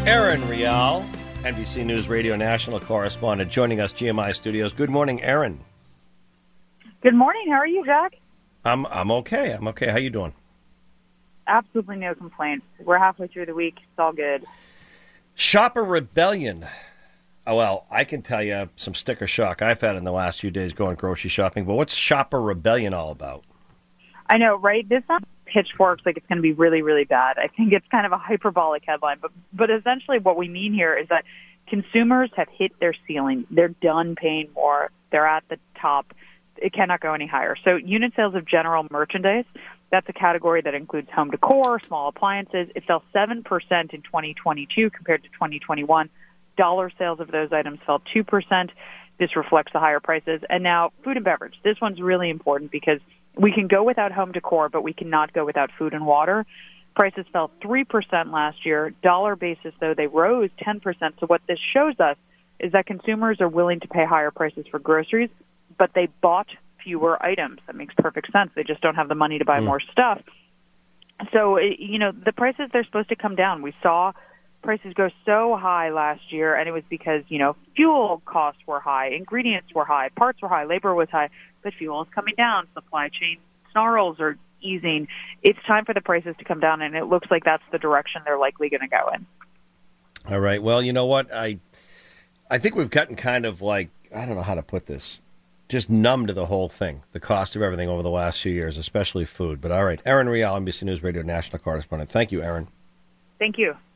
Aaron Real, NBC News Radio national correspondent, joining us, GMI Studios. Good morning, Aaron. Good morning. How are you, Jack? I'm okay. How you doing? Absolutely no complaints. We're halfway through the week. It's all good. Shopper rebellion. Oh, well, I can tell you some sticker shock I've had in the last few days going grocery shopping, but what's shopper rebellion all about? I know, right? This sounds pitchforks like it's going to be really, really bad. I think it's kind of a hyperbolic headline, but essentially what we mean here is that consumers have hit their ceiling. They're done paying more. They're at the top. It cannot go any higher. So unit sales of general merchandise, that's a category that includes home decor, small appliances. It fell 7% in 2022 compared to 2021. Dollar sales of those items fell 2%. This reflects the higher prices. And now food and beverage. This one's really important because we can go without home decor, but we cannot go without food and water. Prices fell 3% last year. Dollar basis, though, they rose 10%. So what this shows us is that consumers are willing to pay higher prices for groceries, but they bought fewer items. That makes perfect sense. They just don't have the money to buy more stuff. So, the prices, they're supposed to come down. We saw prices go so high last year, and it was because, fuel costs were high, ingredients were high, parts were high, labor was high, but fuel is coming down. Supply chain snarls are easing. It's time for the prices to come down, and it looks like that's the direction they're likely going to go in. All right. Well, you know what? I think we've gotten kind of like, I don't know how to put this, just numb to the whole thing, the cost of everything over the last few years, especially food. But all right, Aaron Real, NBC News Radio national correspondent. Thank you, Aaron. Thank you.